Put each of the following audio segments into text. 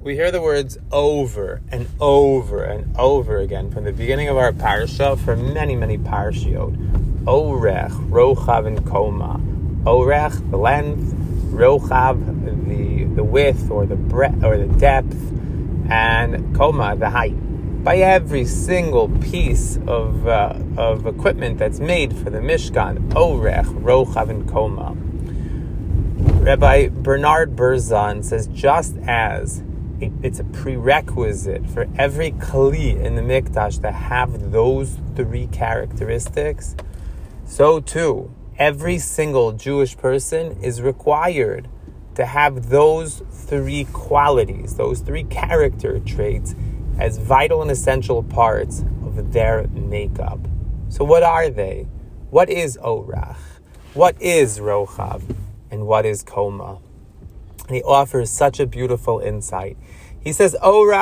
We hear the words over and over and over again from the beginning of our parsha for many, many parshiot. Orech, Rochav, and Koma. Orech, the length, Rochav, the width or the breadth or the depth, and Koma, the height. By every single piece of equipment that's made for the Mishkan, Orech, Rochav, and Koma. Rabbi Bernard Berzon says, just as it's a prerequisite for every kli in the mikdash to have those three characteristics, so too, every single Jewish person is required to have those three qualities, those three character traits, as vital and essential parts of their makeup. So what are they? What is Orach? What is Rochav? And what is Koma? And he offers such a beautiful insight. He says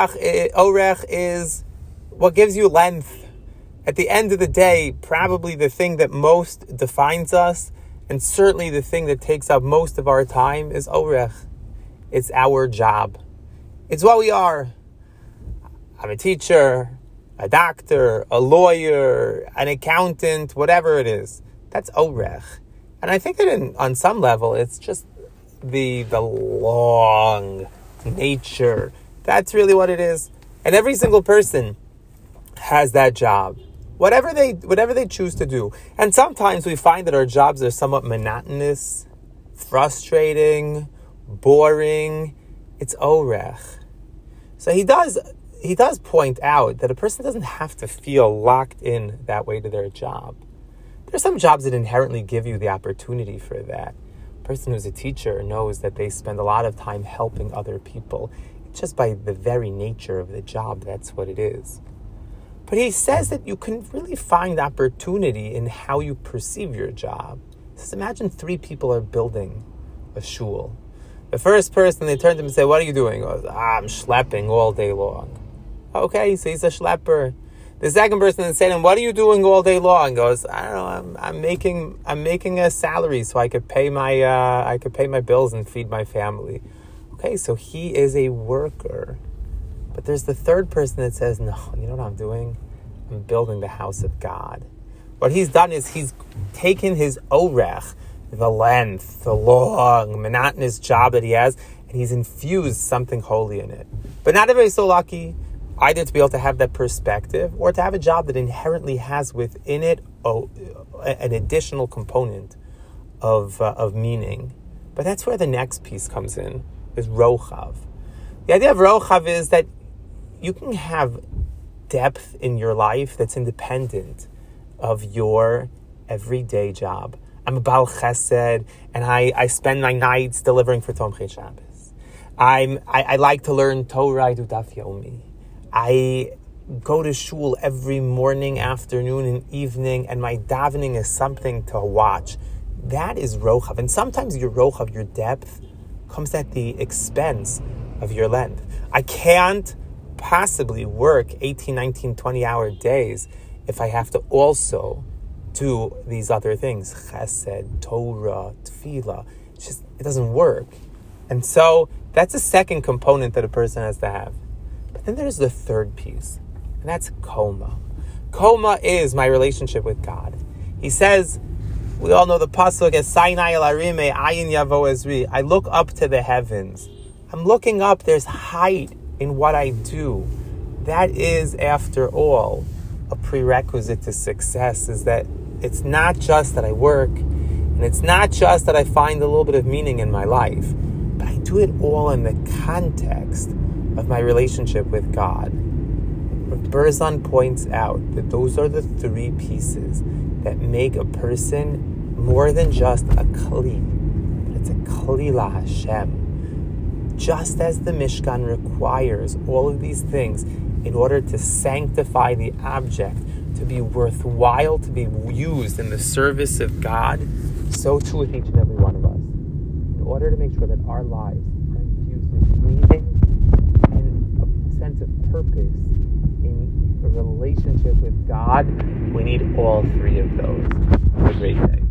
Orech is what gives you length. At the end of the day, probably the thing that most defines us, and certainly the thing that takes up most of our time, is Orech. It's our job. It's what we are. I'm a teacher, a doctor, a lawyer, an accountant, whatever it is. That's Orech. And I think that on some level, it's just the long nature. That's really what it is. And every single person has that job. Whatever they choose to do. And sometimes we find that our jobs are somewhat monotonous, frustrating, boring. It's Orech. So he does point out that a person doesn't have to feel locked in that way to their job. There's some jobs that inherently give you the opportunity for that. A person who's a teacher knows that they spend a lot of time helping other people. It's just by the very nature of the job, that's what it is. But he says that you can really find opportunity in how you perceive your job. He says, imagine 3 people are building a shul. The first person, they turn to him and say, what are you doing? He goes, I'm schlepping all day long. Okay, so he's a schlepper. The second person then said to him, what are you doing all day long? He goes, I don't know, I'm making a salary so I could pay my bills and feed my family. Okay, so he is a worker. But there's the third person that says, no, you know what I'm doing? I'm building the house of God. What he's done is he's taken his orech, the length, the long, monotonous job that he has, and he's infused something holy in it. But not everybody's so lucky either to be able to have that perspective or to have a job that inherently has within it an additional component of meaning. But that's where the next piece comes in, is Rochav. The idea of Rochav is that you can have depth in your life that's independent of your everyday job. I'm a Baal Chesed, and I spend my nights delivering for Tomchei Shabbos. I like to learn Torah, I do Daf Yomi. I go to shul every morning, afternoon, and evening, and my davening is something to watch. That is Rochav. And sometimes your Rochav, your depth, comes at the expense of your length. I can't possibly work 18, 19, 20-hour days if I have to also do these other things. Chesed, Torah, Tefillah. It doesn't work. And so that's the second component that a person has to have. But then there's the third piece, and that's Koma. Koma is my relationship with God. He says, we all know the pasuk as Sinai el Arime Ayin Yavo Ezri. I look up to the heavens. I'm looking up. There's height in what I do. That is, after all, a prerequisite to success, is that it's not just that I work, and it's not just that I find a little bit of meaning in my life, but I do it all in the context of my relationship with God. But Berzon points out that those are the 3 pieces that make a person more than just a kli, but it's a kli la Hashem. Just as the Mishkan requires all of these things in order to sanctify the object, to be worthwhile, to be used in the service of God, so too with each and every one of us. In order to make sure that our lives are infused with meaning and a sense of purpose in a relationship with God, we need all 3 of those. Have a great day.